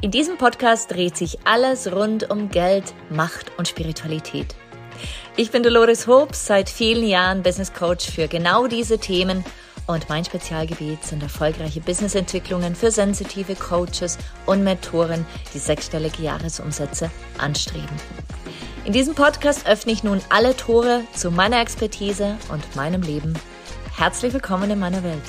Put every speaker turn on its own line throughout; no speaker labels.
In diesem Podcast dreht sich alles rund um Geld, Macht und Spiritualität. Ich bin Dolores Hobbs, seit vielen Jahren Business Coach für genau diese Themen und mein Spezialgebiet sind erfolgreiche Businessentwicklungen für sensitive Coaches und Mentoren, die sechsstellige Jahresumsätze anstreben. In diesem Podcast öffne ich nun alle Tore zu meiner Expertise und meinem Leben. Herzlich willkommen in meiner Welt.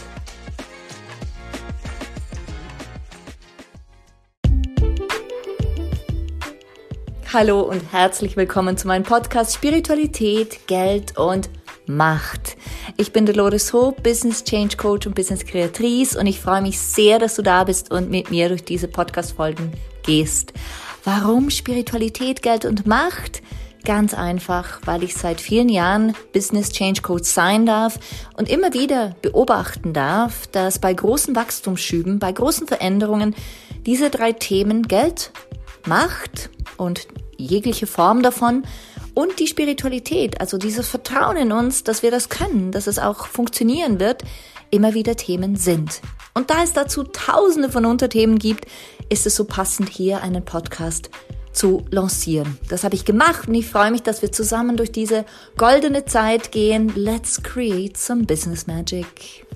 Hallo und herzlich willkommen zu meinem Podcast Spiritualität, Geld und Macht. Ich bin Dolores Hobbs, Business Change Coach und Business Kreatrice und ich freue mich sehr, dass du da bist und mit mir durch diese Podcast-Folgen gehst. Warum Spiritualität, Geld und Macht? Ganz einfach, weil ich seit vielen Jahren Business Change Coach sein darf und immer wieder beobachten darf, dass bei großen Wachstumsschüben, bei großen Veränderungen diese drei Themen Geld, Macht und jegliche Form davon und die Spiritualität, also dieses Vertrauen in uns, dass wir das können, dass es auch funktionieren wird, immer wieder Themen sind. Und da es dazu tausende von Unterthemen gibt, ist es so passend, hier einen Podcast zu lancieren. Das habe ich gemacht und ich freue mich, dass wir zusammen durch diese goldene Zeit gehen. Let's create some business magic.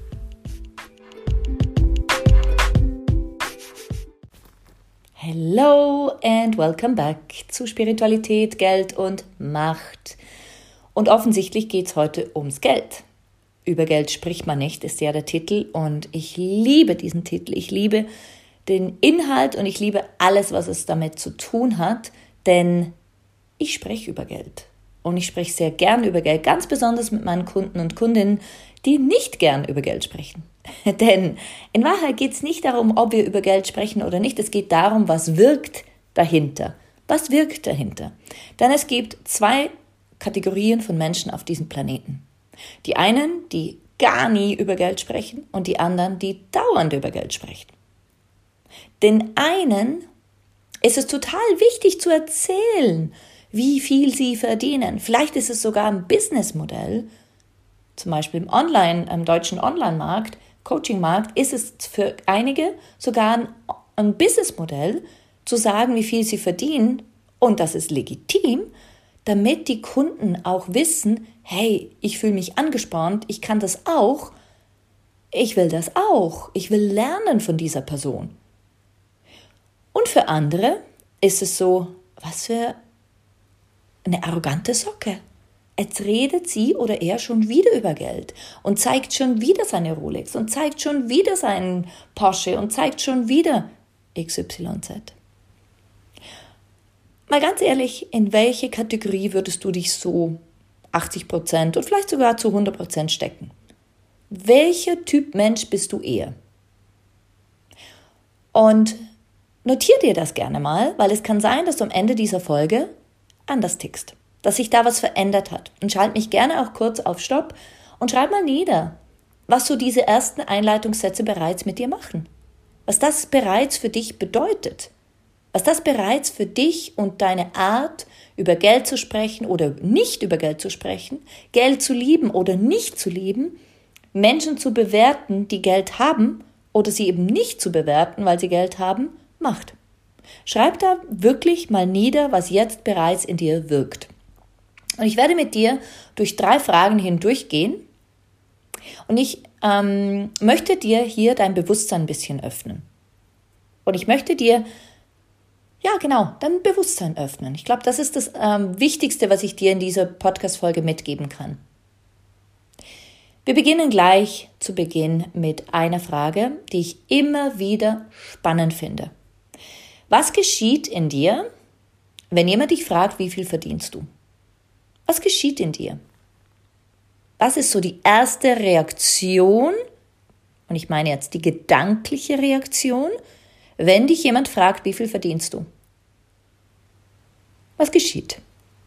Hello and welcome back zu Spiritualität, Geld und Macht. Und offensichtlich geht es heute ums Geld. Über Geld spricht man nicht, ist ja der Titel. Und ich liebe diesen Titel. Ich liebe den Inhalt und ich liebe alles, was es damit zu tun hat. Denn ich spreche über Geld. Und ich spreche sehr gern über Geld, ganz besonders mit meinen Kunden und Kundinnen, die nicht gern über Geld sprechen. Denn in Wahrheit geht es nicht darum, ob wir über Geld sprechen oder nicht. Es geht darum, was wirkt dahinter. Was wirkt dahinter? Denn es gibt zwei Kategorien von Menschen auf diesem Planeten. Die einen, die gar nie über Geld sprechen und die anderen, die dauernd über Geld sprechen. Den einen ist es total wichtig zu erzählen, wie viel sie verdienen. Vielleicht ist es sogar ein Businessmodell. Zum Beispiel im deutschen Online-Markt, Coaching-Markt, ist es für einige sogar ein Businessmodell, zu sagen, wie viel sie verdienen. Und das ist legitim, damit die Kunden auch wissen, hey, ich fühle mich angespornt, ich kann das auch, ich will das auch, ich will lernen von dieser Person. Und für andere ist es so, was für eine arrogante Socke. Jetzt redet sie oder er schon wieder über Geld und zeigt schon wieder seine Rolex und zeigt schon wieder seinen Porsche und zeigt schon wieder XYZ. Mal ganz ehrlich, in welche Kategorie würdest du dich so 80% und vielleicht sogar zu 100% stecken? Welcher Typ Mensch bist du eher? Und notier dir das gerne mal, weil es kann sein, dass du am Ende dieser Folge anders tickst. Dass sich da was verändert hat. Und schalt mich gerne auch kurz auf Stopp und schreib mal nieder, was so diese ersten Einleitungssätze bereits mit dir machen. Was das bereits für dich bedeutet. Was das bereits für dich und deine Art, über Geld zu sprechen oder nicht über Geld zu sprechen, Geld zu lieben oder nicht zu lieben, Menschen zu bewerten, die Geld haben oder sie eben nicht zu bewerten, weil sie Geld haben, macht. Schreib da wirklich mal nieder, was jetzt bereits in dir wirkt. Und ich werde mit dir durch 3 Fragen hindurchgehen und ich möchte dir hier dein Bewusstsein ein bisschen öffnen. Und ich möchte dir, dein Bewusstsein öffnen. Ich glaube, das ist das Wichtigste, was ich dir in dieser Podcast-Folge mitgeben kann. Wir beginnen gleich zu Beginn mit einer Frage, die ich immer wieder spannend finde. Was geschieht in dir, wenn jemand dich fragt, wie viel verdienst du? Was geschieht in dir? Was ist so die erste Reaktion, und ich meine jetzt die gedankliche Reaktion, wenn dich jemand fragt, wie viel verdienst du? Was geschieht?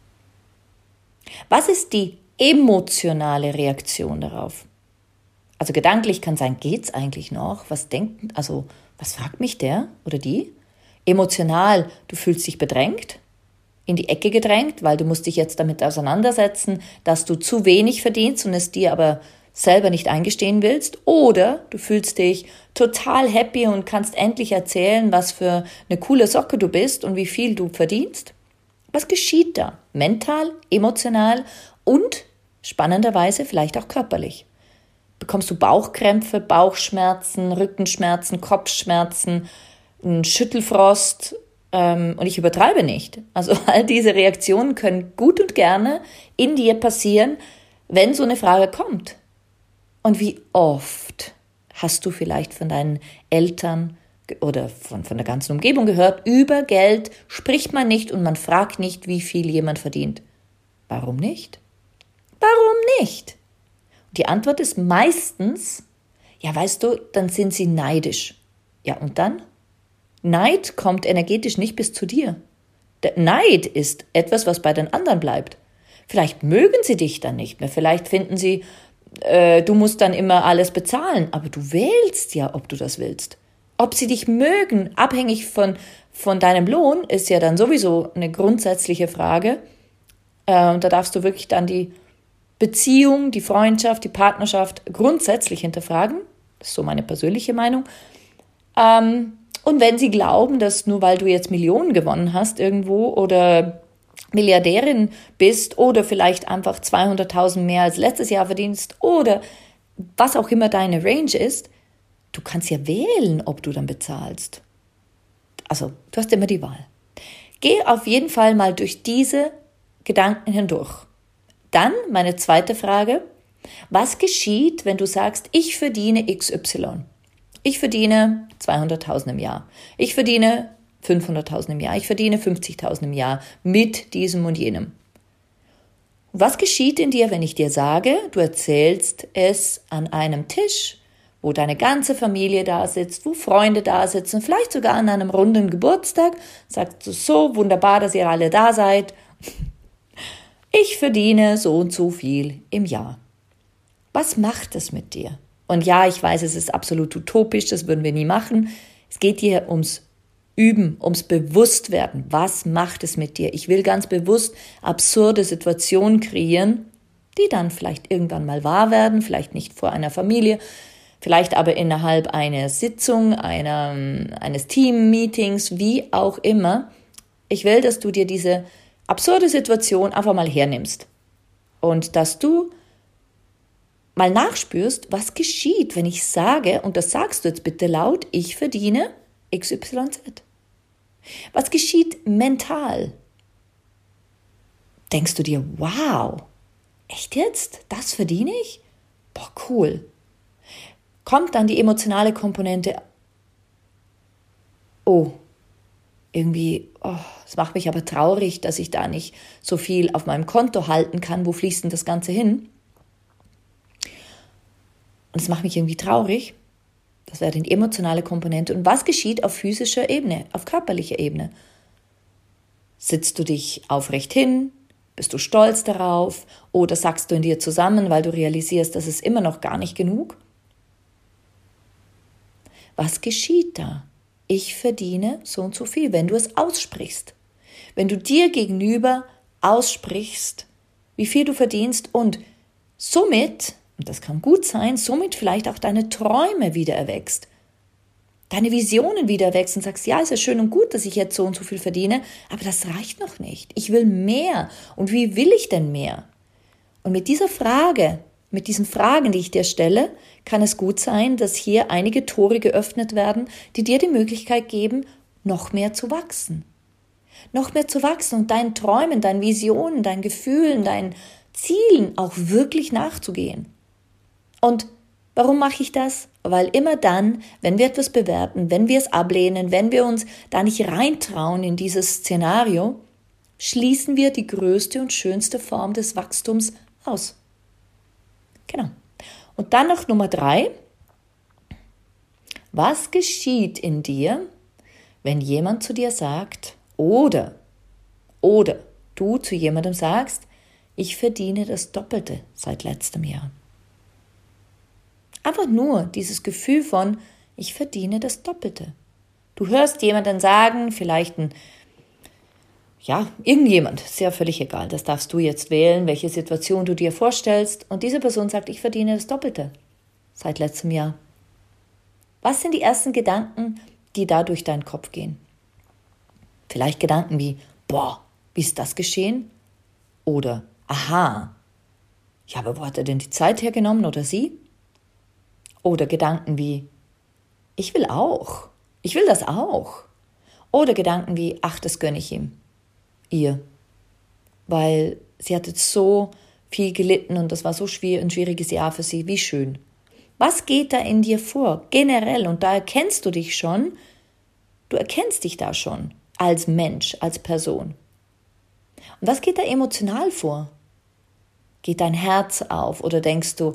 Was ist die emotionale Reaktion darauf? Also gedanklich kann sein, geht's eigentlich noch? Was fragt mich der oder die? Emotional, du fühlst dich bedrängt, in die Ecke gedrängt, weil du musst dich jetzt damit auseinandersetzen, dass du zu wenig verdienst und es dir aber selber nicht eingestehen willst, oder du fühlst dich total happy und kannst endlich erzählen, was für eine coole Socke du bist und wie viel du verdienst. Was geschieht da? Mental, emotional und spannenderweise vielleicht auch körperlich. Bekommst du Bauchkrämpfe, Bauchschmerzen, Rückenschmerzen, Kopfschmerzen, einen Schüttelfrost, und ich übertreibe nicht. Also all diese Reaktionen können gut und gerne in dir passieren, wenn so eine Frage kommt. Und wie oft hast du vielleicht von deinen Eltern oder von der ganzen Umgebung gehört, über Geld spricht man nicht und man fragt nicht, wie viel jemand verdient. Warum nicht? Warum nicht? Und die Antwort ist meistens, ja weißt du, dann sind sie neidisch. Ja und dann? Neid kommt energetisch nicht bis zu dir. Der Neid ist etwas, was bei den anderen bleibt. Vielleicht mögen sie dich dann nicht mehr, vielleicht finden sie, du musst dann immer alles bezahlen, aber du wählst ja, ob du das willst. Ob sie dich mögen, abhängig von deinem Lohn, ist ja dann sowieso eine grundsätzliche Frage. Und da darfst du wirklich dann die Beziehung, die Freundschaft, die Partnerschaft grundsätzlich hinterfragen. Das ist so meine persönliche Meinung. Und wenn sie glauben, dass nur weil du jetzt Millionen gewonnen hast irgendwo oder Milliardärin bist oder vielleicht einfach 200.000 mehr als letztes Jahr verdienst oder was auch immer deine Range ist, du kannst ja wählen, ob du dann bezahlst. Also, du hast immer die Wahl. Geh auf jeden Fall mal durch diese Gedanken hindurch. Dann meine zweite Frage. Was geschieht, wenn du sagst, ich verdiene XY? Ich verdiene 200.000 im Jahr. Ich verdiene 500.000 im Jahr. Ich verdiene 50.000 im Jahr mit diesem und jenem. Was geschieht in dir, wenn ich dir sage, du erzählst es an einem Tisch, wo deine ganze Familie da sitzt, wo Freunde da sitzen, vielleicht sogar an einem runden Geburtstag, sagst du, so wunderbar, dass ihr alle da seid. Ich verdiene so und so viel im Jahr. Was macht es mit dir? Und ja, ich weiß, es ist absolut utopisch, das würden wir nie machen. Es geht hier ums Üben, ums Bewusstwerden. Was macht es mit dir? Ich will ganz bewusst absurde Situationen kreieren, die dann vielleicht irgendwann mal wahr werden, vielleicht nicht vor einer Familie, vielleicht aber innerhalb einer Sitzung, eines Team-Meetings, wie auch immer. Ich will, dass du dir diese absurde Situation einfach mal hernimmst und dass du mal nachspürst, was geschieht, wenn ich sage, und das sagst du jetzt bitte laut, ich verdiene XYZ. Was geschieht mental? Denkst du dir, wow, echt jetzt? Das verdiene ich? Boah, cool. Kommt dann die emotionale Komponente, irgendwie, es macht mich aber traurig, dass ich da nicht so viel auf meinem Konto halten kann. Wo fließt denn das Ganze hin? Und es macht mich irgendwie traurig. Das wäre die emotionale Komponente. Und was geschieht auf physischer Ebene, auf körperlicher Ebene? Sitzt du dich aufrecht hin? Bist du stolz darauf? Oder sagst du in dir zusammen, weil du realisierst, das ist immer noch gar nicht genug? Was geschieht da? Ich verdiene so und so viel, wenn du es aussprichst. Wenn du dir gegenüber aussprichst, wie viel du verdienst und somit, und das kann gut sein, somit vielleicht auch deine Träume wieder erwächst, deine Visionen wieder erwächst und sagst, ja, ist ja schön und gut, dass ich jetzt so und so viel verdiene, aber das reicht noch nicht. Ich will mehr. Und wie will ich denn mehr? Und mit dieser Frage, mit diesen Fragen, die ich dir stelle, kann es gut sein, dass hier einige Tore geöffnet werden, die dir die Möglichkeit geben, noch mehr zu wachsen. Noch mehr zu wachsen und deinen Träumen, deinen Visionen, deinen Gefühlen, deinen Zielen auch wirklich nachzugehen. Und warum mache ich das? Weil immer dann, wenn wir etwas bewerten, wenn wir es ablehnen, wenn wir uns da nicht reintrauen in dieses Szenario, schließen wir die größte und schönste Form des Wachstums aus. Genau. Und dann noch Nummer 3. Was geschieht in dir, wenn jemand zu dir sagt, oder du zu jemandem sagst, ich verdiene das Doppelte seit letztem Jahr. Einfach nur dieses Gefühl von, ich verdiene das Doppelte. Du hörst jemanden sagen, vielleicht ein ja, irgendjemand, ist ja völlig egal, das darfst du jetzt wählen, welche Situation du dir vorstellst. Und diese Person sagt, ich verdiene das Doppelte seit letztem Jahr. Was sind die ersten Gedanken, die da durch deinen Kopf gehen? Vielleicht Gedanken wie, boah, wie ist das geschehen? Oder, aha, ja, aber wo hat er denn die Zeit hergenommen oder sie? Oder Gedanken wie, ich will das auch. Oder Gedanken wie, ach, das gönne ich ihm, ihr. Weil sie hat jetzt so viel gelitten und das war so ein schwieriges Jahr für sie, wie schön. Was geht da in dir vor, generell? Und da erkennst du dich schon, du erkennst dich da schon als Mensch, als Person. Und was geht da emotional vor? Geht dein Herz auf oder denkst du,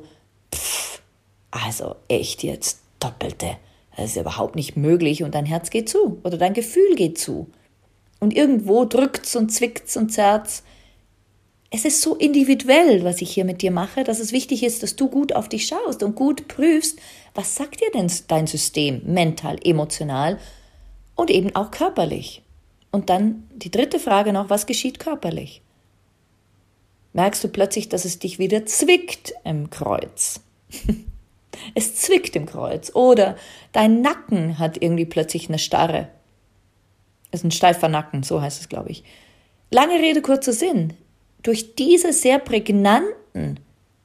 also echt jetzt, Doppelte, das ist überhaupt nicht möglich und dein Herz geht zu oder dein Gefühl geht zu. Und irgendwo drückt's und zwickt's und zerrt's. Es ist so individuell, was ich hier mit dir mache, dass es wichtig ist, dass du gut auf dich schaust und gut prüfst, was sagt dir denn dein System mental, emotional und eben auch körperlich. Und dann die dritte Frage noch, was geschieht körperlich? Merkst du plötzlich, dass es dich wieder zwickt im Kreuz? Es zwickt im Kreuz. Oder dein Nacken hat irgendwie plötzlich eine Starre. Es ist ein steifer Nacken, so heißt es, glaube ich. Lange Rede, kurzer Sinn. Durch diese sehr prägnanten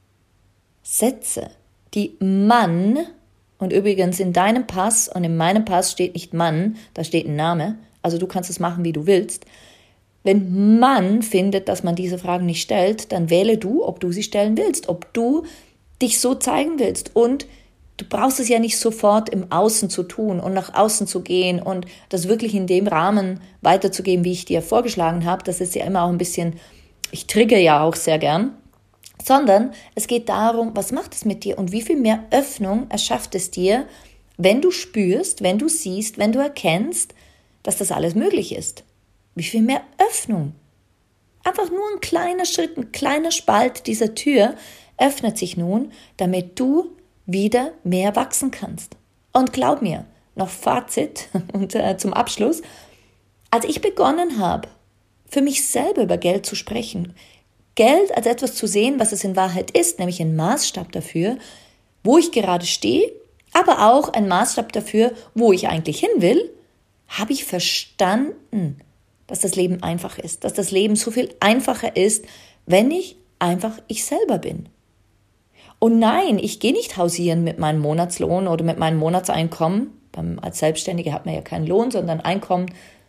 Sätze, die Mann, und übrigens in deinem Pass und in meinem Pass steht nicht Mann, da steht ein Name, also du kannst es machen, wie du willst. Wenn Mann findet, dass man diese Fragen nicht stellt, dann wähle du, ob du sie stellen willst, ob du dich so zeigen willst. Und du brauchst es ja nicht sofort im Außen zu tun und nach außen zu gehen und das wirklich in dem Rahmen weiterzugeben, wie ich dir vorgeschlagen habe. Das ist ja immer auch ein bisschen, ich trigger ja auch sehr gern. Sondern es geht darum, was macht es mit dir und wie viel mehr Öffnung erschafft es dir, wenn du spürst, wenn du siehst, wenn du erkennst, dass das alles möglich ist. Wie viel mehr Öffnung. Einfach nur ein kleiner Schritt, ein kleiner Spalt dieser Tür öffnet sich nun, damit du wieder mehr wachsen kannst. Und glaub mir, noch Fazit und zum Abschluss, als ich begonnen habe, für mich selber über Geld zu sprechen, Geld als etwas zu sehen, was es in Wahrheit ist, nämlich ein Maßstab dafür, wo ich gerade stehe, aber auch ein Maßstab dafür, wo ich eigentlich hin will, habe ich verstanden, dass das Leben einfach ist, dass das Leben so viel einfacher ist, wenn ich einfach ich selber bin. Und nein, ich gehe nicht hausieren mit meinem Monatslohn oder mit meinem Monatseinkommen. Als Selbstständige hat man ja keinen Lohn, sondern Einkommen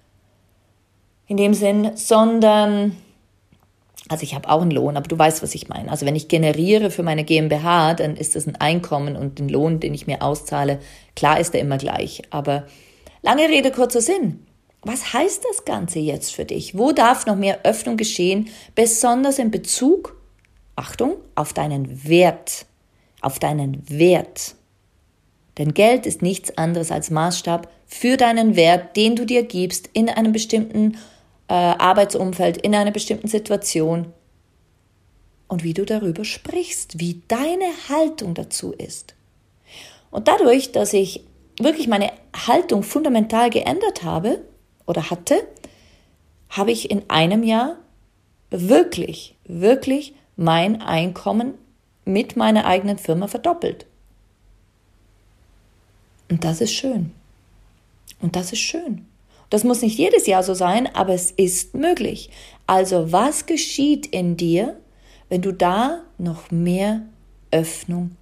in dem Sinn, sondern, also ich habe auch einen Lohn, aber du weißt, was ich meine. Also wenn ich generiere für meine GmbH, dann ist das ein Einkommen und den Lohn, den ich mir auszahle, klar ist der immer gleich. Aber lange Rede, kurzer Sinn. Was heißt das Ganze jetzt für dich? Wo darf noch mehr Öffnung geschehen, besonders in Bezug, Achtung, auf deinen Wert, auf deinen Wert. Denn Geld ist nichts anderes als Maßstab für deinen Wert, den du dir gibst in einem bestimmten Arbeitsumfeld, in einer bestimmten Situation und wie du darüber sprichst, wie deine Haltung dazu ist. Und dadurch, dass ich wirklich meine Haltung fundamental geändert habe oder hatte, habe ich in einem Jahr wirklich mein Einkommen mit meiner eigenen Firma verdoppelt. Und das ist schön. Und das ist schön. Das muss nicht jedes Jahr so sein, aber es ist möglich. Also was geschieht in dir, wenn du da noch mehr Öffnung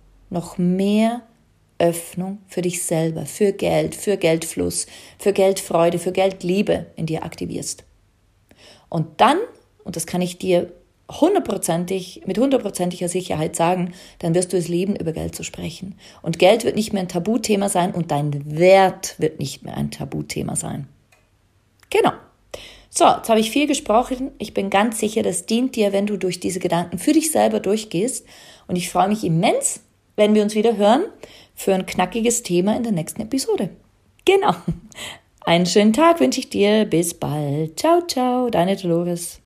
für dich selber, für Geldfluss, für Geldfreude, für Geldliebe in dir aktivierst? Und dann, und das kann ich dir mit hundertprozentiger Sicherheit sagen, dann wirst du es lieben, über Geld zu sprechen. Und Geld wird nicht mehr ein Tabuthema sein und dein Wert wird nicht mehr ein Tabuthema sein. Genau. So, jetzt habe ich viel gesprochen. Ich bin ganz sicher, das dient dir, wenn du durch diese Gedanken für dich selber durchgehst. Und ich freue mich immens, wenn wir uns wieder hören für ein knackiges Thema in der nächsten Episode. Genau. Einen schönen Tag wünsche ich dir. Bis bald. Ciao, ciao, deine Dolores.